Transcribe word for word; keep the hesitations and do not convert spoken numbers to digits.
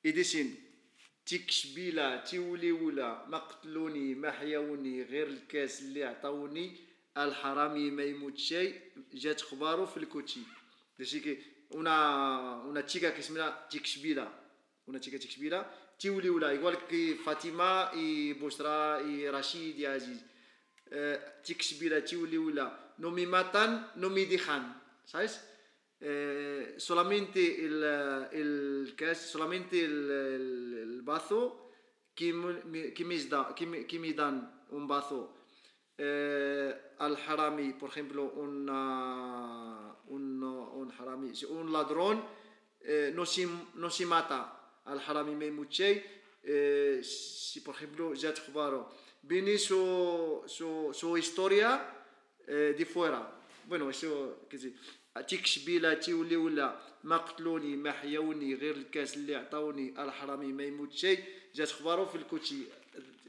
يديسين تيكشبيلا تيوليولا ما قتلوني ما حيوني غير الكاس اللي عطاوني الحرامي ما يموت شيء جات خبارو في الكوتشي داشي كي una una chica que se llama Tixbila una chica Tixbila تيوليولا igual que Fatima y Busra y Rashid y Aziz Tixbila تيوليولا no me matan no me dejan ¿sabes? Eh, solamente el, el, el solamente el, el, el bazo que me, que, me da, que, me, que me dan un bazo eh, al harami, por ejemplo, una, un, un harami, un ladrón eh, no, se, no se mata al harami meimuchei eh, si por ejemplo ya te viene su, su, su historia eh, de fuera bueno eso que sí تيكشبيلا تيوليولا ما قتلوني ما حيوني غير الكاس اللي عطاوني الحرامي ما يموت شيء جات خبارو في الكوتشي